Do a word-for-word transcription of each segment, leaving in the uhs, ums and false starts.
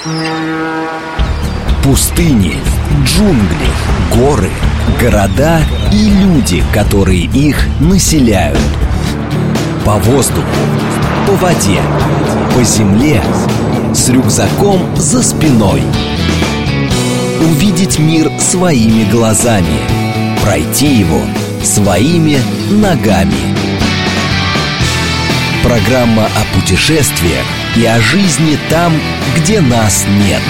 Пустыни, джунгли, горы, города и люди, которые их населяют. По воздуху, по воде, по земле, с рюкзаком за спиной. Увидеть мир своими глазами, пройти его своими ногами. Программа о путешествиях и о жизни там, где нас нет.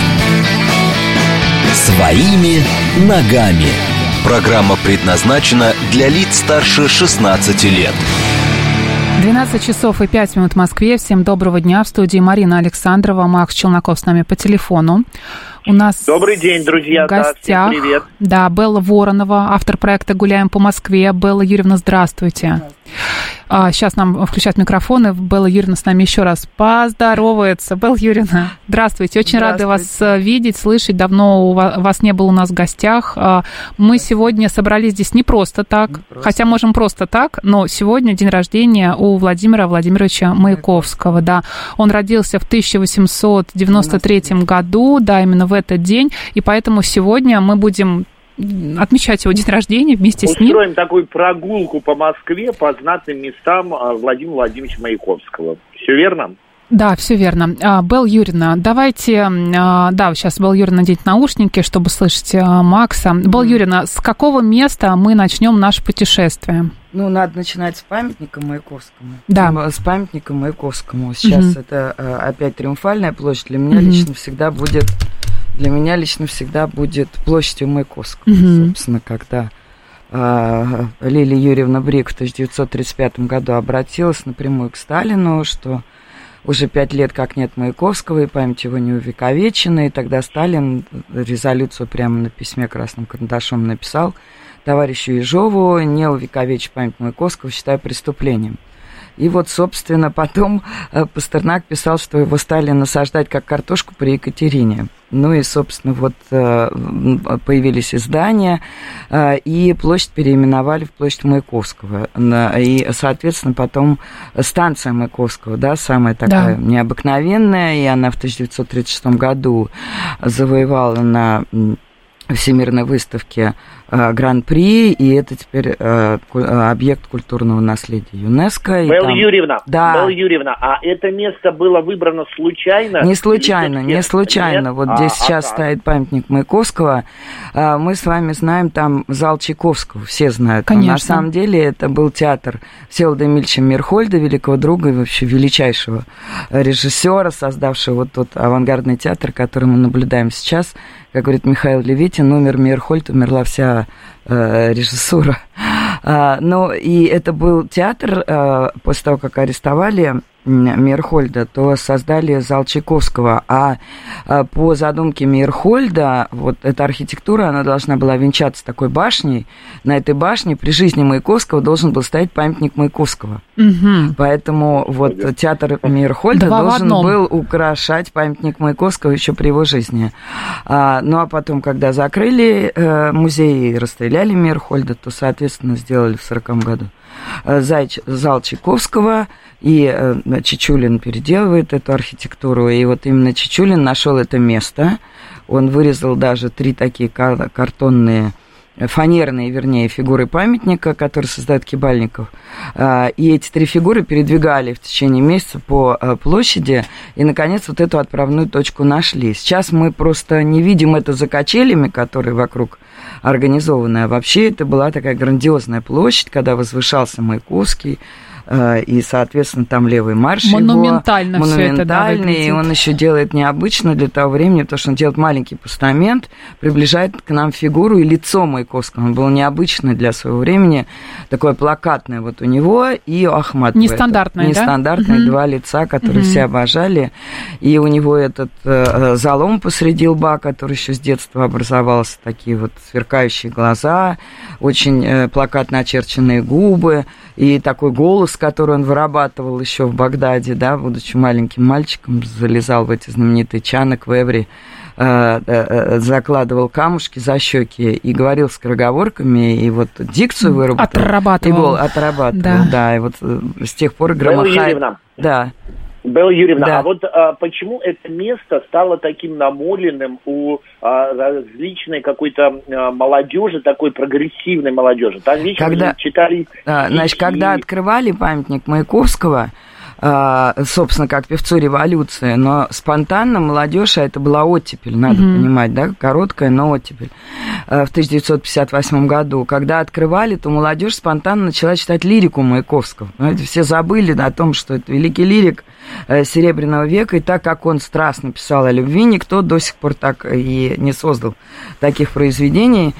Своими ногами. Программа предназначена для лиц старше шестнадцати лет. двенадцать часов и пять минут в Москве. Всем доброго дня. В студии Марина Александрова, Макс Челноков с нами по телефону. У нас добрый день, друзья. В гостях, да, всем привет. Да, Белла Воронова, автор проекта «Гуляем по Москве». Белла Юрьевна, здравствуйте. А, сейчас нам включат микрофоны. Белла Юрьевна с нами еще раз поздоровается. Белла Юрьевна, здравствуйте. Очень рада вас видеть, слышать. Давно у вас, вас не было у нас в гостях. Мы сегодня собрались здесь не просто так, не просто. Хотя можем просто так, но сегодня день рождения у Владимира Владимировича Маяковского. Да. Он родился в тысяча восемьсот девяносто третьем году, да, именно в этот день, и поэтому сегодня мы будем отмечать его день рождения вместе Устроим с ним. Устроим такую прогулку по Москве, по знатным местам Владимира Владимировича Маяковского. Все верно? Да, все верно. Белла Юрьевна, давайте... Да, сейчас Белла Юрьевна наденет наушники, чтобы слышать Макса. Белла Юрьевна, с какого места мы начнем наше путешествие? Ну, надо начинать с памятника Маяковскому. Да. С памятника Маяковскому. Сейчас угу. это опять Триумфальная площадь. Для меня угу. лично всегда будет... Для меня лично всегда будет площадью Маяковского. Угу. Собственно, когда э, Лилия Юрьевна Брик в тысяча девятьсот тридцать пятом году обратилась напрямую к Сталину, что уже пять лет как нет Маяковского, и память его не увековечена, и тогда Сталин резолюцию прямо на письме красным карандашом написал: товарищу Ежову, не увековечить память Маяковского считаю преступлением. И вот, собственно, потом Пастернак писал, что его стали насаждать как картошку при Екатерине. Ну и, собственно, вот появились издания, и площадь переименовали в площадь Маяковского. И, соответственно, потом станция Маяковского, да, самая такая да. необыкновенная, и она в тысяча девятьсот тридцать шестом году завоевала на Всемирной выставке Гран-при, и это теперь э, объект культурного наследия ЮНЕСКО. Белла там... Юрьевна, да. Белла Юрьевна, а это место было выбрано случайно? Не случайно, не случайно. Нет? Вот а, здесь а сейчас как? Стоит памятник Маяковского. Мы с вами знаем там зал Чайковского, все знают. Конечно. Но на самом деле это был театр Всеволода Эмильевича Мейрхольда, великого друга и вообще величайшего режиссера, создавшего вот тот авангардный театр, который мы наблюдаем сейчас. Как говорит Михаил Левитин, умер Мейрхольд, умерла вся э, режиссура. А, ну, и это был театр, э, после того, как арестовали Мейрхольда, то создали зал Чайковского, а, а по задумке Мейрхольда, вот эта архитектура, она должна была венчаться такой башней. На этой башне при жизни Маяковского должен был стоять памятник Маяковского. Угу. Поэтому вот театр Мейрхольда Два должен был украшать памятник Маяковского еще при его жизни. А, ну, а потом, когда закрыли э, музей и расстреляли Мейрхольда, то, соответственно, сделали в сороковом году зал Чайковского, и Чичулин переделывает эту архитектуру, и вот именно Чичулин нашел это место, он вырезал даже три такие картонные, фанерные, вернее, фигуры памятника, которые создает Кибальников, и эти три фигуры передвигали в течение месяца по площади, и, наконец, вот эту отправную точку нашли. Сейчас мы просто не видим это за качелями, которые вокруг организованы, а вообще это была такая грандиозная площадь, когда возвышался Маяковский, и, соответственно, там левый марш монументально его, все это, да, монументальный, и он еще делает необычно для того времени, потому что он делает маленький постамент, приближает к нам фигуру и лицо Маяковского. Он был необычный для своего времени, такое плакатное вот у него и у Ахматова. Нестандартное, этот, да? Нестандартные угу. два лица, которые угу. все обожали, и у него этот э, залом посреди лба, который еще с детства образовался, такие вот сверкающие глаза, очень э, плакатно очерченные губы, и такой голос, который он вырабатывал еще в Багдаде, да, будучи маленьким мальчиком, залезал в эти знаменитые чаны квеври, э, э, закладывал камушки за щеки и говорил скороговорками, и вот дикцию выработал. Отрабатывал. И гол, отрабатывал, да. да, и вот с тех пор громыхает... Да. Белла Юрьевна, да. а вот а, почему это место стало таким намоленным у а, различной какой-то а, молодежи, такой прогрессивной молодежи? Там вечно когда, читали... А, значит, когда открывали памятник Маяковского, а, собственно, как певцу революции, но спонтанно молодежь, а это была оттепель, надо mm-hmm. понимать, да, короткая, но оттепель, в тысяча девятьсот пятьдесят восьмом году. Когда открывали, то молодежь спонтанно начала читать лирику Маяковского. Знаете, все забыли о том, что это великий лирик Серебряного века, и так как он страстно писал о любви, никто до сих пор так и не создал таких произведений.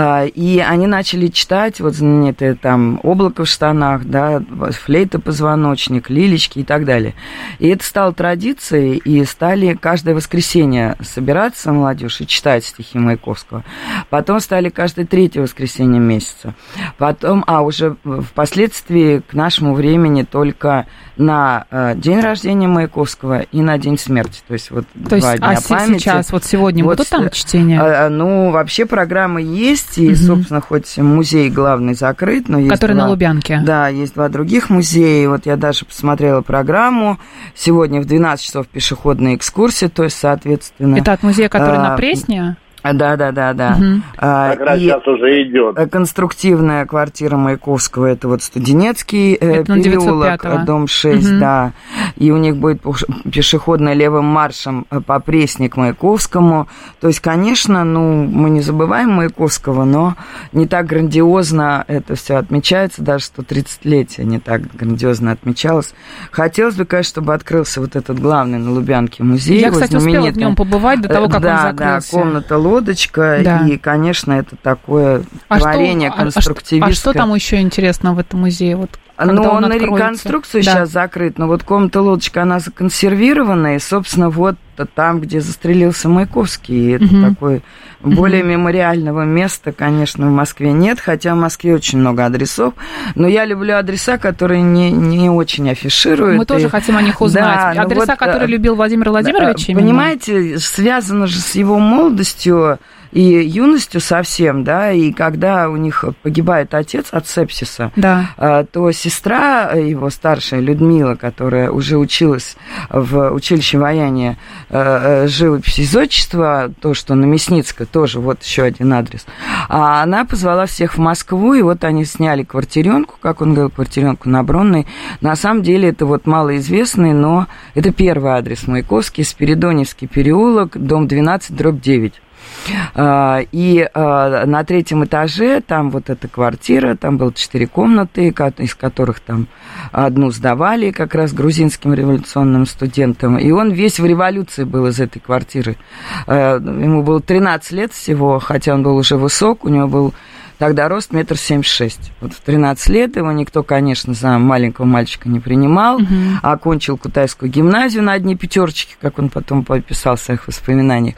И они начали читать вот знаменитые там «Облако в штанах», да, «Флейта-позвоночник», «Лилечки» и так далее. И это стало традицией, и стали каждое воскресенье собираться молодежь и читать стихи Маяковского. Потом стали каждое третье воскресенье месяца. Потом, а уже впоследствии к нашему времени только на э, день рождения Маяковского и на день смерти. То есть вот То два есть, дня а памяти. Сейчас, вот сегодня вот, будут там чтения? Э, ну, вообще программы есть, и, угу. собственно, хоть музей главный закрыт, но есть Который два, на Лубянке. Да, есть два других музея. Вот я даже посмотрела программу. Сегодня в двенадцать часов пешеходная экскурсия, то есть, соответственно... Это от музея, который а, на Пресне? Да, да, да, да. Угу. А, как раз сейчас уже идет. Конструктивная квартира Маяковского, это вот Студенецкий это переулок, дом шесть, угу. да. И у них будет пешеходная левым маршем по Пресне к Маяковскому. То есть, конечно, ну, мы не забываем Маяковского, но не так грандиозно это все отмечается, даже сто тридцатилетие не так грандиозно отмечалось. Хотелось бы, конечно, чтобы открылся вот этот главный на Лубянке музей. Я, кстати, успела в нем побывать до того, как да, он закрылся. Да, комната лодочка, да. И, конечно, это такое а творение что, конструктивистское. А, а что там еще интересно в этом музее? Вот, ну, он, он на реконструкцию да. сейчас закрыт, но вот комната лодочка, она законсервирована, и, собственно, вот там, где застрелился Маяковский, это угу. такое более угу. мемориального места, конечно, в Москве нет, хотя в Москве очень много адресов, но я люблю адреса, которые не, не очень афишируют. Мы и... тоже хотим о них узнать. Да, адреса, вот, которые любил Владимир Владимирович? Да, понимаете, связано же с его молодостью и юностью совсем, да, и когда у них погибает отец от сепсиса, да. то сестра его старшая, Людмила, которая уже училась в училище вояния живописи и зодчества, то, что на Мясницкой, тоже вот еще один адрес, а она позвала всех в Москву, и вот они сняли квартиренку, как он говорил, квартиренку на Бронной. На самом деле это вот малоизвестный, но это первый адрес Маяковский, Спиридоневский переулок, дом двенадцать, дробь девять. И на третьем этаже там вот эта квартира, там было четыре комнаты, из которых там одну сдавали как раз грузинским революционным студентам. И он весь в революции был из этой квартиры. Ему было тринадцать лет всего, хотя он был уже высок, у него был тогда рост метр семьдесят шесть. Вот в тринадцать лет его никто, конечно, за маленького мальчика не принимал. Угу. Окончил Кутайскую гимназию на одни пятерочки, как он потом подписал в своих воспоминаниях.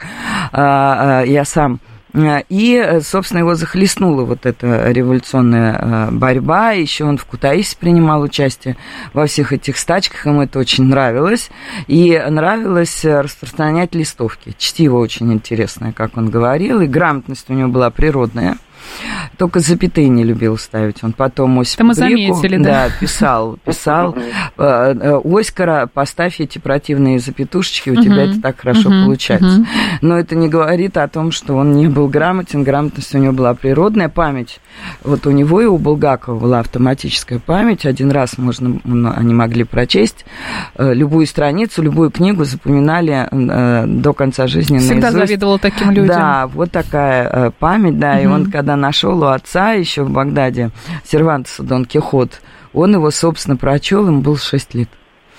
Я сам. И, собственно, его захлестнула вот эта революционная борьба. Еще он в Кутаиси принимал участие во всех этих стачках. Ему это очень нравилось. И нравилось распространять листовки. Чтиво очень интересное, как он говорил. И грамотность у него была природная. Только запятые не любил ставить. Он потом Осипу мы Греку, заметили, да, да, писал, писал. Оскара, поставь эти противные запятушечки, у тебя это так хорошо получается. Но это не говорит о том, что он не был грамотен. Грамотность у него была природная память. Вот у него и у Булгакова была автоматическая память. Один раз можно, они могли прочесть любую страницу, любую книгу, запоминали до конца жизни наизусть. Всегда завидовала таким людям. Да, вот такая память, да. И он, когда нашел у отца еще в Багдаде Сервантеса Дон Кихот, он его, собственно, прочел, ему было шесть лет.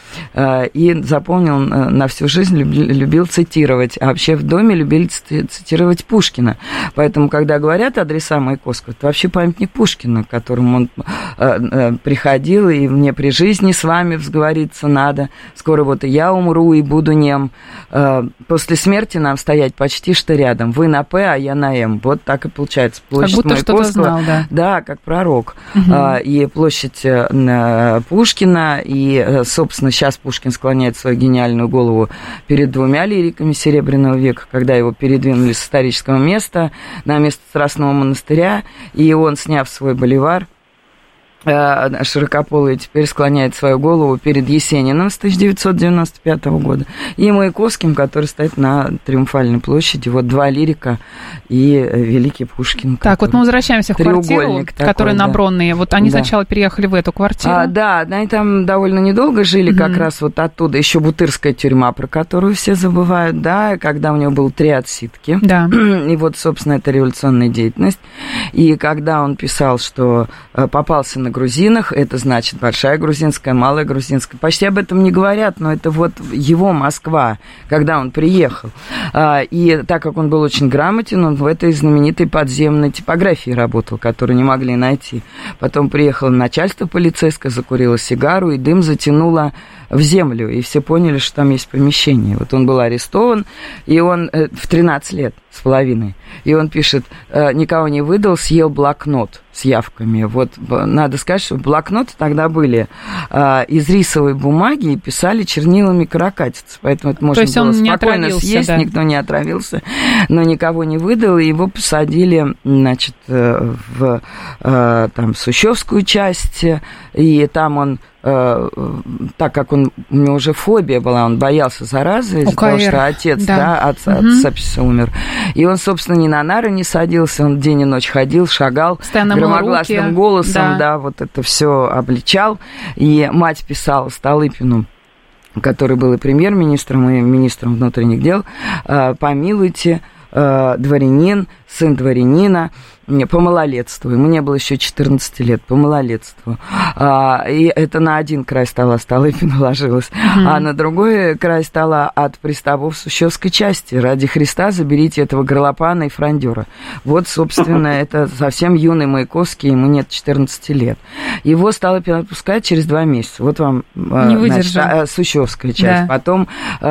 И запомнил на всю жизнь, любил, любил цитировать. А вообще в доме любили цитировать Пушкина. Поэтому, когда говорят адреса Маяковского, это вообще памятник Пушкина, к которому он приходил, и мне при жизни с вами взговориться надо. Скоро вот и я умру, и буду нем. После смерти нам стоять почти что рядом. Вы на П, а я на М. Вот так и получается. Площадь как будто Маяковского, что-то знал, да. Да, как пророк. Угу. И площадь Пушкина, и, собственно, сейчас Пушкин склоняет свою гениальную голову перед двумя лириками Серебряного века, когда его передвинули с исторического места на место Страстного монастыря, и он, сняв свой боливар, широкополый теперь склоняет свою голову перед Есениным с тысяча девятьсот девяносто пятого года и Маяковским, который стоит на Триумфальной площади. Вот два лирика и великий Пушкин. Так, вот мы возвращаемся в квартиру, такой, которая да. на Бронной. Вот они да. сначала переехали в эту квартиру. А, да, они там довольно недолго жили, mm-hmm. как раз вот оттуда. Еще Бутырская тюрьма, про которую все забывают, да, когда у него было три отсидки. Да. И вот, собственно, это революционная деятельность. И когда он писал, что попался на грузинах, это значит большая грузинская, малая грузинская. Почти об этом не говорят, но это вот его Москва, когда он приехал. И так как он был очень грамотен, он в этой знаменитой подземной типографии работал, которую не могли найти. Потом приехало начальство полицейское, закурило сигару, и дым затянуло в землю, и все поняли, что там есть помещение. Вот он был арестован, и он в тринадцать лет с половиной, и он пишет, никого не выдал, съел блокнот с явками. Вот надо сказать, что блокноты тогда были из рисовой бумаги и писали чернилами каракатицы, поэтому это можно было спокойно съесть, да. Никто не отравился, но никого не выдал, и его посадили, значит, в там, Сущевскую часть, и там он так как он, у него уже фобия была, он боялся заразы, из-за того, что отец, да, да от, угу. от сепсиса умер. И он, собственно, ни на нары не садился, он день и ночь ходил, шагал, постоянно громогласным руки. голосом, да. да, вот это все обличал. И мать писала Столыпину, который был и премьер-министром, и министром внутренних дел, помилуйте, дворянин, сын дворянина, по малолетству. Ему не было еще четырнадцати лет, по малолетству. А, и это на один край стола Столыпина ложилось, mm-hmm. а на другой край стола от приставов Сущевской части. Ради Христа заберите этого горлопана и фрондера. Вот, собственно, это совсем юный Маяковский, ему нет четырнадцати лет. Его Столыпин отпускает через два месяца. Вот вам не значит, Сущевская часть. Да. Потом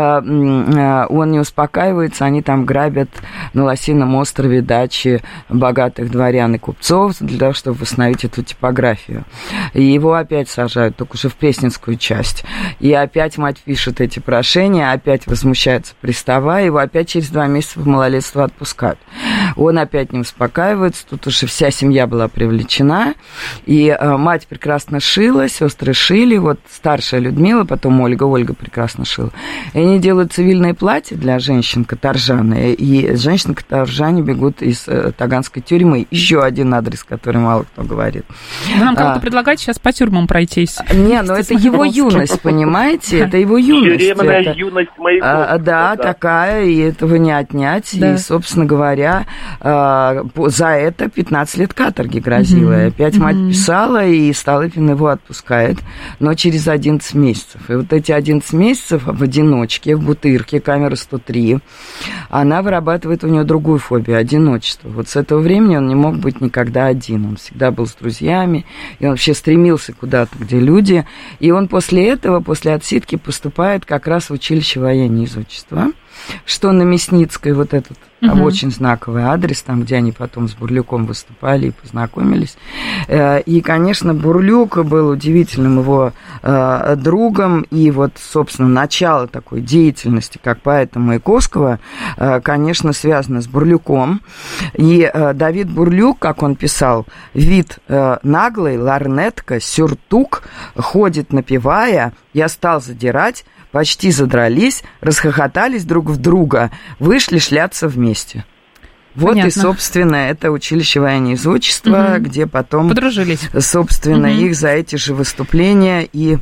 он не успокаивается, они там грабят на Лосином острове дачи богатых дворян и купцов для того, чтобы восстановить эту типографию. И его опять сажают, только уже в Пресненскую часть. И опять мать пишет эти прошения, опять возмущается пристава, его опять через два месяца в малолетство отпускают. Он опять не успокаивается, тут уже вся семья была привлечена, и мать прекрасно шила, сестры шили, вот старшая Людмила, потом Ольга, Ольга прекрасно шила. И они делают цивильные платья для женщин-каторжаны, и женщины-каторжане бегут из таганской тюрьмы. Еще один адрес, который мало кто говорит. Вы нам кого-то а, предлагаете сейчас по тюрьмам пройтись? Не, ну это его юность, понимаете? Это его юность. Тюремная юность Маяковского. Да, такая, и этого не отнять. И, собственно говоря, за это пятнадцать лет каторги грозило. И опять мать писала, и Столыпин его отпускает, но через одиннадцать месяцев. И вот эти одиннадцать месяцев в одиночке, в Бутырке, камера сто три, она вырабатывает у него другую фобию, одиночество. Вот с этого времени он не мог быть никогда один. Он всегда был с друзьями, и он вообще стремился куда-то, где люди. И он после этого, после отсидки, поступает как раз в училище военного изотчества, что на Мясницкой, вот этот uh-huh. очень знаковый адрес, там, где они потом с Бурлюком выступали и познакомились. И, конечно, Бурлюк был удивительным его другом, и вот, собственно, начало такой деятельности, как поэта Маяковского, конечно, связано с Бурлюком. И Давид Бурлюк, как он писал, вид наглый, ларнетка, сюртук, ходит напевая, я стал задирать, почти задрались, расхохотались друг в друга, вышли шляться вместе. Вот Понятно. И, собственно, это училище военного изотчества, угу. где потом, подружились. Собственно, угу. их за эти же выступления и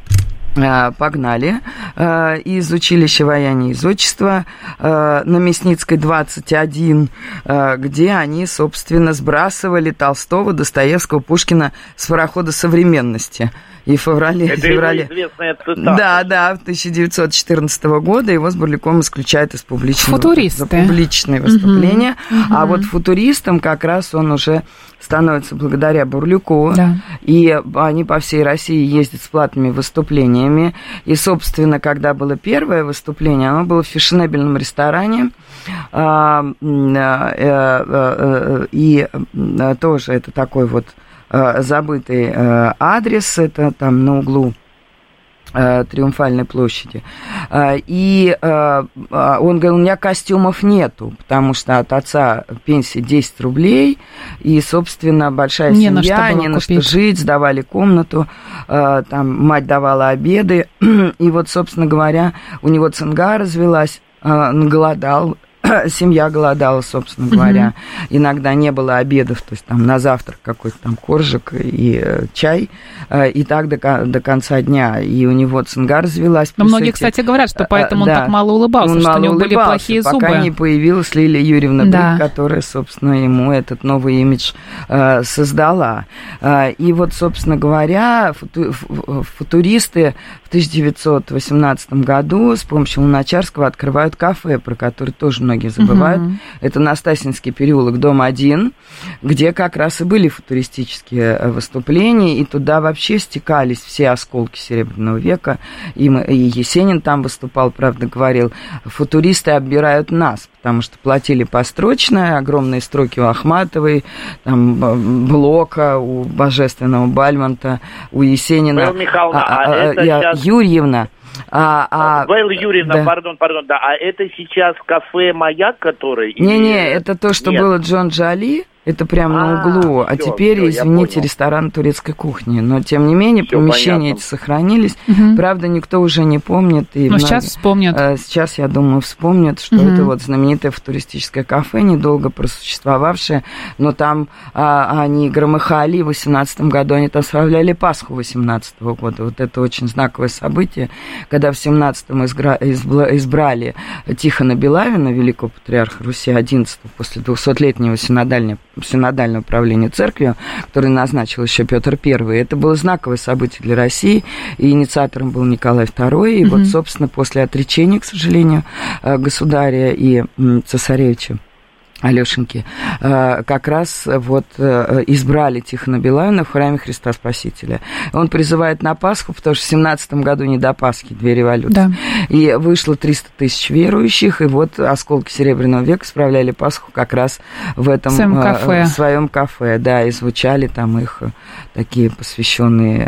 погнали из училища военного изотчества на Мясницкой двадцать один, где они, собственно, сбрасывали Толстого, Достоевского, Пушкина с парохода современности. И в феврале... Это феврале... его известная цитата. Да, да, тысяча девятьсот четырнадцатого года его с Бурлюком исключают из публичного... Футуристы. За публичные выступления. Угу. А вот футуристом как раз он уже становится благодаря Бурлюку. Да. И они по всей России ездят с платными выступлениями. И, собственно, когда было первое выступление, оно было в фешенебельном ресторане. И тоже это такой вот забытый адрес, это там на углу Триумфальной площади. И он говорил, у меня костюмов нету, потому что от отца пенсия десять рублей, и, собственно, большая не семья, на не на что жить, сдавали комнату, там мать давала обеды, и вот, собственно говоря, у него цинга развелась, он голодал, семья голодала, собственно говоря. Mm-hmm. Иногда не было обедов, то есть там на завтрак какой-то там коржик и э, чай, э, и так до, до конца дня. И у него цинга развелась. Но многие, эти... кстати, говорят, что поэтому а, он да. так мало улыбался, он что мало у него были плохие пока зубы. Пока не появилась Лилия Юрьевна да. Брик, которая, собственно, ему этот новый имидж э, создала. Э, и вот, собственно говоря, футу, футуристы в тысяча девятьсот восемнадцатом году с помощью Луначарского открывают кафе, про которое тоже многие забывают. Uh-huh. Это Настасьинский переулок, дом один, где как раз и были футуристические выступления, и туда вообще стекались все осколки Серебряного века. И, мы, и Есенин там выступал, правда, говорил, футуристы оббирают нас, потому что платили построчно, огромные строки у Ахматовой, там, Блока, у Божественного Бальмонта, у Есенина. Белла Михайловна, а, а, а, это я, сейчас... Юрьевна. А, а, Белла Юрьевна, да. пардон, пардон, да, а это сейчас кафе «Маяк», который... Не-не, это то, что Нет. было Джон Джоли. Это прямо а, на углу. А всё, теперь, всё, извините, ресторан турецкой кухни. Но, тем не менее, всё помещения понятно. Эти сохранились. Угу. Правда, никто уже не помнит. И Но сейчас вспомнят. Сейчас, я думаю, вспомнят, что угу. это вот знаменитое футуристическое кафе, недолго просуществовавшее. Но там а, они громыхали. В восемнадцатом году они там справляли Пасху восемнадцатого года. Вот это очень знаковое событие, когда в семнадцатом избра... избрали Тихона Белавина, великого патриарха Руси одиннадцатого, после двухсотлетнего синодального синодальное управление церковью, которое назначил еще Петр Первый. Это было знаковое событие для России, и инициатором был Николай Второй. И mm-hmm. вот, собственно, после отречения, к сожалению, государя и цесаревича Алёшеньки, как раз вот избрали Тихона Белавина в храме Христа Спасителя. Он призывает на Пасху, потому что в семнадцатом году не до Пасхи, две революции. Да. И вышло триста тысяч верующих, и вот осколки Серебряного века справляли Пасху как раз в этом в своем кафе. В своем кафе, да, и звучали там их такие посвященные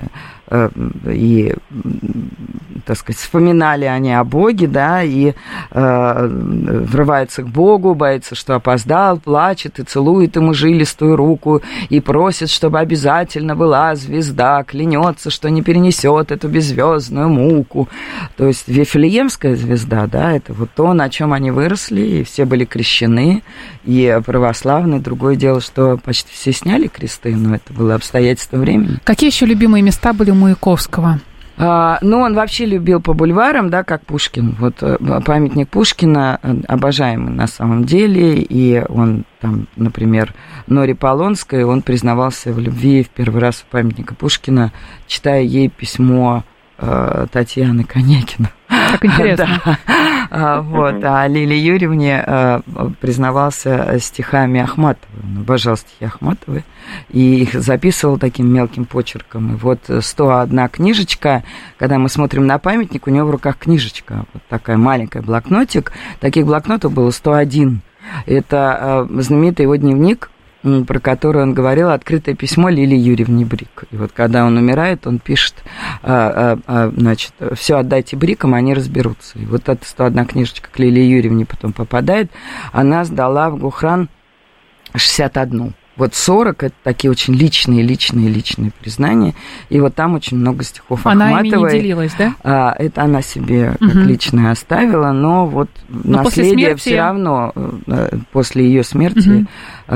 и, так сказать, вспоминали они о Боге, да, и э, врывается к Богу, боится, что опоздал, плачет и целует ему жилистую руку и просит, чтобы обязательно была звезда, клянется, что не перенесет эту беззвездную муку. То есть Вифлеемская звезда, да, это вот то, на чем они выросли, и все были крещены, и православные. Другое дело, что почти все сняли кресты, но это было обстоятельство времени. Какие еще любимые места были у Маяковского? А, ну, он вообще любил по бульварам, да, как Пушкин. Вот памятник Пушкина обожаемый на самом деле, и он там, например, Норе Полонской, он признавался в любви в первый раз у памятника Пушкина, читая ей письмо э, Татьяны Конякина. Как интересно. Да. Вот. А Лилии Юрьевне э, признавался стихами Ахматовой. Он обожал стихи Ахматовой и их записывал таким мелким почерком. И вот сто одна книжечка, когда мы смотрим на памятник, у него в руках книжечка, вот такая маленькая блокнотик. Таких блокнотов было сто один. Это э, знаменитый его дневник, про который он говорил, открытое письмо Лилии Юрьевне Брик. И вот когда он умирает, он пишет, а, а, значит, все отдайте Брикам, они разберутся. И вот эта сто одна книжечка к Лилии Юрьевне потом попадает, она сдала в Гохран шестьдесят одну. Вот сорок – это такие очень личные, личные, личные признания. И вот там очень много стихов она Ахматовой. Она ими не делилась, да? А, это она себе как угу. личное оставила, но вот но наследие смерти... все равно, после ее смерти, угу.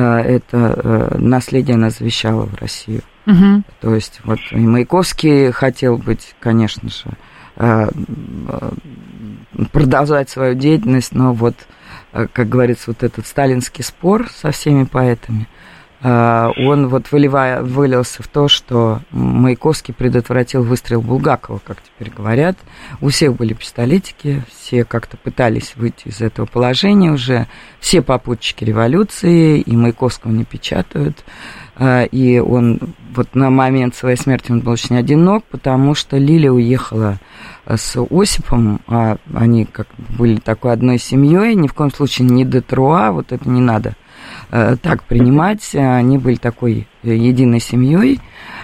это наследие она завещала в Россию. Угу. То есть вот и Маяковский хотел быть, конечно же, продолжать свою деятельность, но вот, как говорится, вот этот сталинский спор со всеми поэтами, он вот выливая, вылился в то, что Маяковский предотвратил выстрел Булгакова, как теперь говорят. У всех были пистолетики, все как-то пытались выйти из этого положения уже. Все попутчики революции, и Маяковского не печатают. И он вот на момент своей смерти он был очень одинок, потому что Лиля уехала с Осипом, а они как были такой одной семьей, ни в коем случае не Детруа, вот это не надо так принимать, они были такой единой семьей,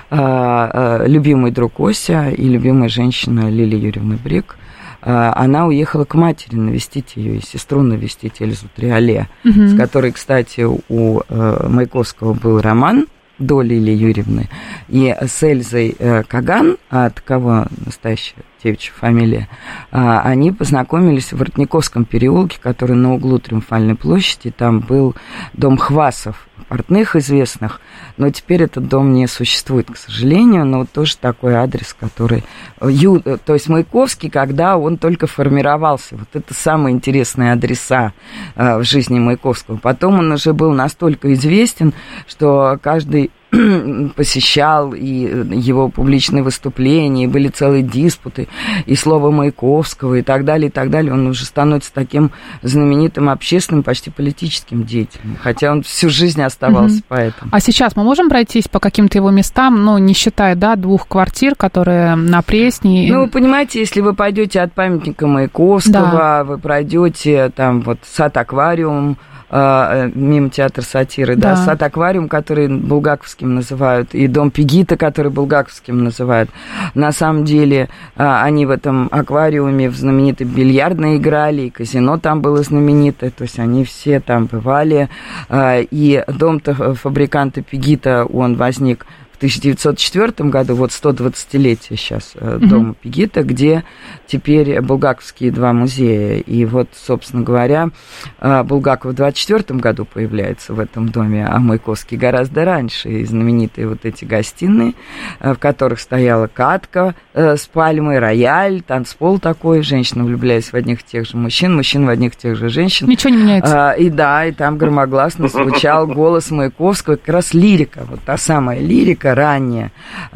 любимый друг Ося и любимая женщина Лилия Юрьевна Брик, она уехала к матери навестить ее, и сестру навестить, Эльзу Триоле, угу. с которой, кстати, у Маяковского был роман до Лилии Юрьевны, и с Эльзой Каган, от кого настоящая девичья фамилия, они познакомились в Воротниковском переулке, который на углу Триумфальной площади, там был дом Хвасов, портных известных, но теперь этот дом не существует, к сожалению, но вот тоже такой адрес, который... Ю, то есть Маяковский, когда он только формировался, вот это самые интересные адреса в жизни Маяковского. Потом он уже был настолько известен, что каждый посещал, и его публичные выступления, и были целые диспуты, и слово Маяковского, и так далее, и так далее. Он уже становится таким знаменитым общественным, почти политическим деятелем, хотя он всю жизнь оставался mm-hmm. поэтом. А сейчас мы можем пройтись по каким-то его местам, ну, не считая, да, двух квартир, которые на Пресне? Ну, вы понимаете, если вы пойдете от памятника Маяковского, да. вы пройдете там вот сад-аквариум, мимо театра сатиры, да, да, сад-аквариум, который булгаковским называют, и дом Пегита, который булгаковским называют. На самом деле они в этом аквариуме в знаменитой бильярдной играли, и казино там было знаменитое, то есть они все там бывали. И дом-то фабриканта Пегита, он возник в тысяча девятьсот четвёртом году, вот сто двадцатилетие сейчас mm-hmm. дома Пегита, где теперь булгаковские два музея. И вот, собственно говоря, Булгаков в двадцать четвёртом году появляется в этом доме, а Маяковский гораздо раньше. И знаменитые вот эти гостиные, в которых стояла катка с пальмой, рояль, танцпол такой, женщина влюбляясь в одних и тех же мужчин, мужчин в одних и тех же женщин. Ничего не меняется. И да, и там громогласно звучал голос Маяковского, как раз лирика, вот та самая лирика, ранее,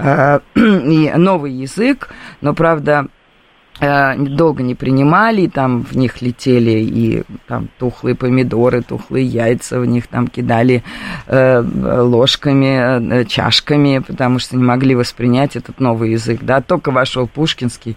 и новый язык, но, правда, долго не принимали, и там в них летели и там тухлые помидоры, тухлые яйца, в них там кидали ложками, чашками, потому что не могли воспринять этот новый язык, да, только вошел Пушкинский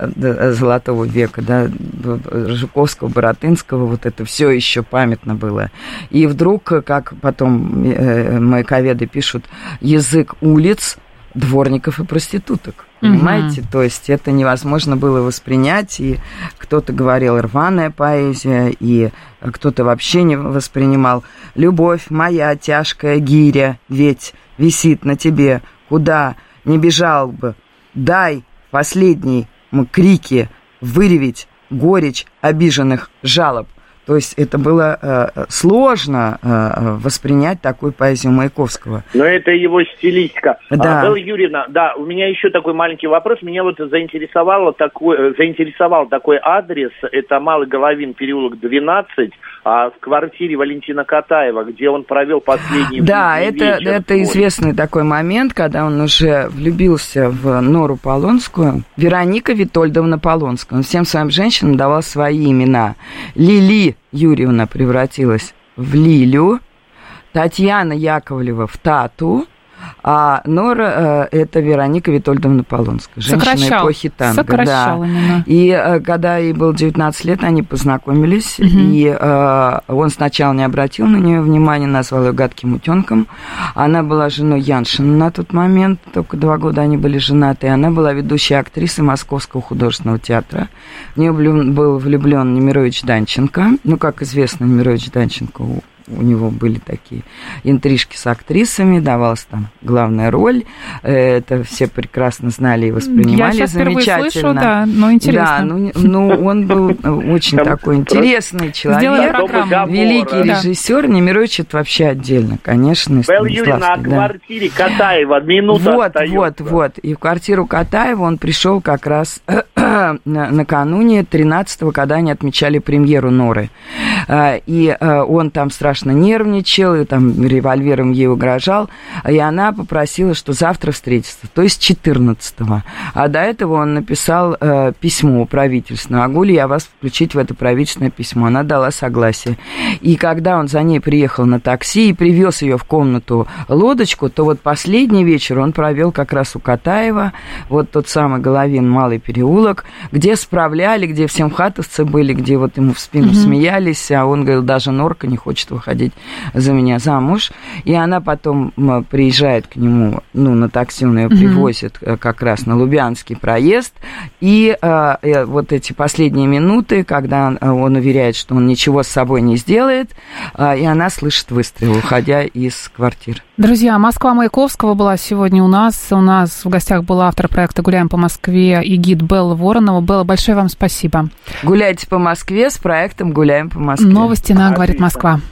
Золотого века, да, Жуковского, Баратынского, вот это все еще памятно было. И вдруг, как потом маяковеды пишут, язык улиц, дворников и проституток. Понимаете? Mm-hmm. То есть это невозможно было воспринять, и кто-то говорил рваная поэзия, и кто-то вообще не воспринимал. Любовь моя тяжкая гиря, ведь висит на тебе, куда не бежал бы. Дай последние крики выревить горечь обиженных жалоб. То есть это было э, сложно э, воспринять такую поэзию Маяковского. Но это его стилистика. Да. А, Белла Юрьевна, да, у меня еще такой маленький вопрос. Меня вот заинтересовало такой, заинтересовал такой адрес. Это Малый Головин, переулок двенадцать, а в квартире Валентина Катаева, где он провел последний Да, это, это известный такой момент, когда он уже влюбился в Нору Полонскую. Вероника Витольдовна Полонская. Он всем своим женщинам давал свои имена. Лили Юрьевна превратилась в Лилю, Татьяна Яковлева в Тату, а Нора э, это Вероника Витольдовна Полонская, женщина Сокращал. эпохи танго. Сокращал да. именно. И э, когда ей было девятнадцать лет, они познакомились, угу. и э, он сначала не обратил на нее внимания, назвал ее гадким утенком. Она была женой Яншина на тот момент, только два года они были женаты, и она была ведущей актрисой Московского художественного театра. В нее был влюблен Немирович Данченко, ну, как известно, Немирович Данченко у него были такие интрижки с актрисами, давалась там главная роль. Это все прекрасно знали и воспринимали. Я сейчас замечательно. Впервые слышу, да, но интересно. Да, ну, ну он был очень такой интересный человек. Великий режиссер. Немирович это вообще отдельно, конечно. Белла Юрьевна, о квартире Катаева минута Вот, вот, вот. И в квартиру Катаева он пришел как раз накануне тринадцатого, когда они отмечали премьеру Норы. И он там страшно нервничал, и там револьвером ей угрожал, и она попросила, что завтра встретиться, то есть четырнадцатого. А до этого он написал э, письмо правительственное. Могу ли я вас включить в это правительственное письмо? Она дала согласие. И когда он за ней приехал на такси и привез ее в комнату лодочку, то вот последний вечер он провел как раз у Катаева, вот тот самый Головин, Малый переулок, где справляли, где всем хатовцы были, где вот ему в спину mm-hmm. смеялись, договорились, а он говорил, даже Норка не хочет выходить за меня замуж. И она потом приезжает к нему, ну, на такси он ее mm-hmm. привозит как раз на Лубянский проезд. И э, вот эти последние минуты, когда он, он уверяет, что он ничего с собой не сделает, э, и она слышит выстрел, уходя из квартиры. Друзья, Москва Маяковского была сегодня у нас. У нас в гостях был автор проекта «Гуляем по Москве» и гид Белла Воронова. Белла, большое вам спасибо. Гуляйте по Москве с проектом «Гуляем по Москве». Новости на «Говорит Москва».